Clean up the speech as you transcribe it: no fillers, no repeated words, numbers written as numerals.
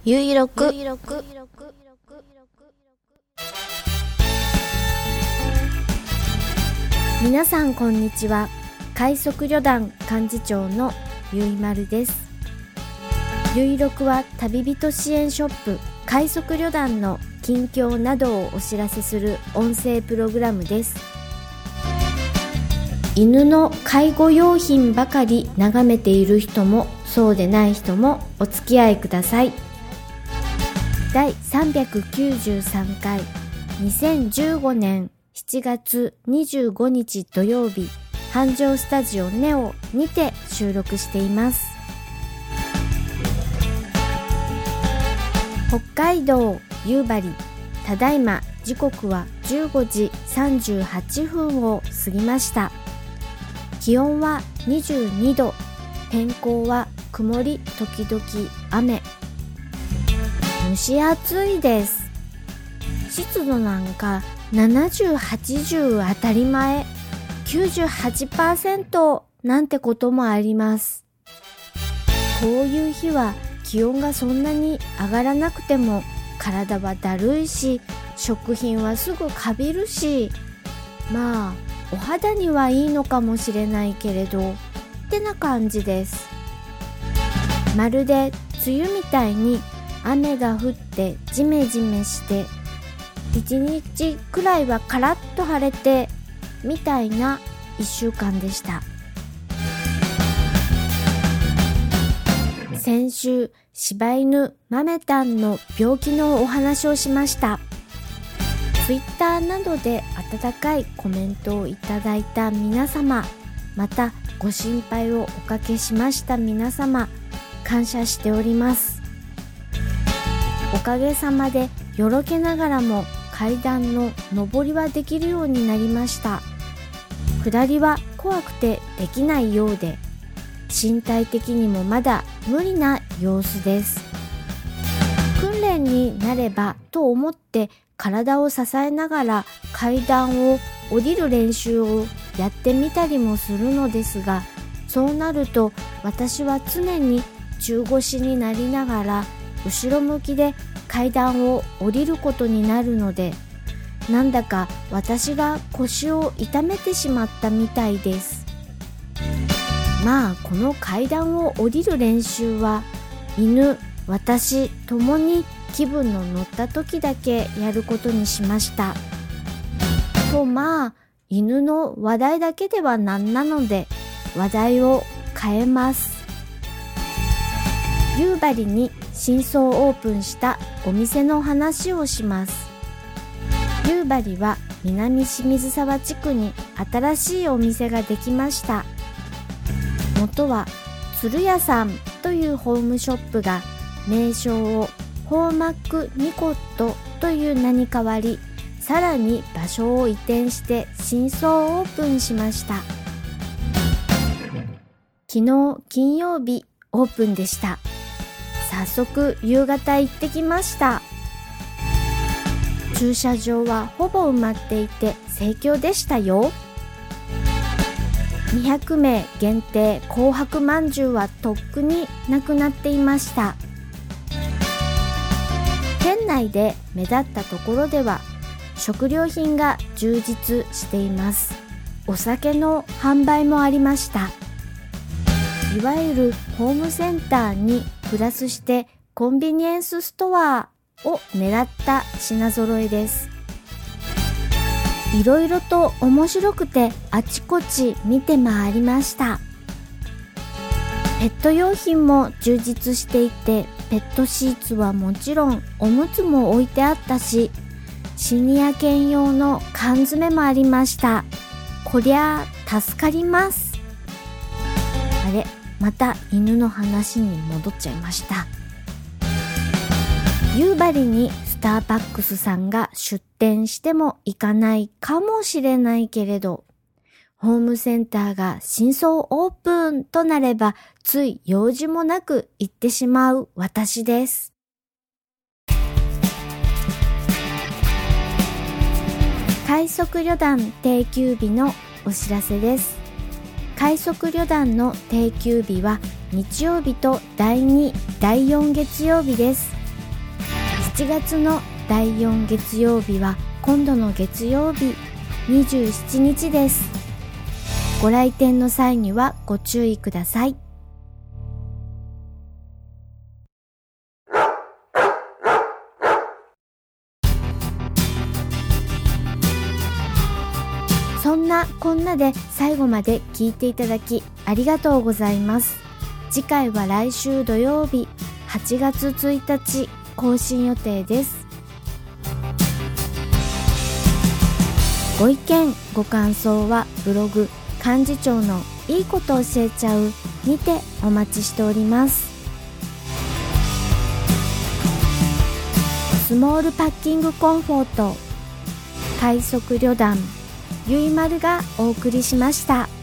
ゆいろく皆さんこんにちは。快速旅団幹事長のゆいまるです。ゆいろくは旅人支援ショップ快速旅団の近況などをお知らせする音声プログラムです。犬の介護用品ばかり眺めている人もそうでない人もお付き合いください。第393回2015年7月25日土曜日、繁盛スタジオネオにて収録しています。北海道夕張、ただいま時刻は15時38分を過ぎました。気温は22度、天候は曇り時々雨。蒸し暑いです。湿度なんか70、80当たり前、98% なんてこともあります。こういう日は気温がそんなに上がらなくても体はだるいし、食品はすぐかびるし、まあお肌にはいいのかもしれないけれどってな感じです。まるで梅雨みたいに雨が降ってジメジメして1日くらいはカラッと晴れてみたいな1週間でした。先週、柴犬マメタンの病気のお話をしました。ツイッターなどで温かいコメントをいただいた皆様、またご心配をおかけしました皆様、感謝しております。おかげさまでよろけながらも階段の上りはできるようになりました。下りは怖くてできないようで、身体的にもまだ無理な様子です。訓練になればと思って体を支えながら階段を降りる練習をやってみたりもするのですが、そうなると私は常に中腰になりながら後ろ向きで階段を降りることになるので、なんだか私が腰を痛めてしまったみたいです。まあこの階段を降りる練習は犬、私ともに気分の乗った時だけやることにしました。とまあ犬の話題だけではなんなので話題を変えます。夕張に新装オープンしたお店の話をします。夕張は南清水沢地区に新しいお店ができました。元は鶴屋さんというホームショップが名称をホーマックニコットという名に変わり、さらに場所を移転して新装オープンしました。昨日金曜日オープンでした。早速夕方行ってきました。駐車場はほぼ埋まっていて盛況でしたよ。200名限定紅白まんじゅうはとっくになくなっていました。店内で目立ったところでは食料品が充実しています。お酒の販売もありました。いわゆるホームセンターにプラスしてコンビニエンスストアを狙った品揃えです。いろいろと面白くてあちこち見て回りました。ペット用品も充実していて、ペットシーツはもちろんおむつも置いてあったし、シニア犬用の缶詰もありました。こりゃ助かります。あれ、また犬の話に戻っちゃいました。夕張にスターバックスさんが出店しても行かないかもしれないけれど、ホームセンターが新装オープンとなればつい用事もなく行ってしまう私です。快速旅団定休日のお知らせです。快速旅団の定休日は日曜日と第2、第4月曜日です。 7月の第4月曜日は今度の月曜日27日です。ご来店の際にはご注意ください。そんなこんなで最後まで聞いていただきありがとうございます。次回は来週土曜日8月1日更新予定です。ご意見ご感想はブログ幹事長のいいこと教えちゃうにてお待ちしております。スモールパッキングコンフォート快速旅団ゆいまるがお送りしました。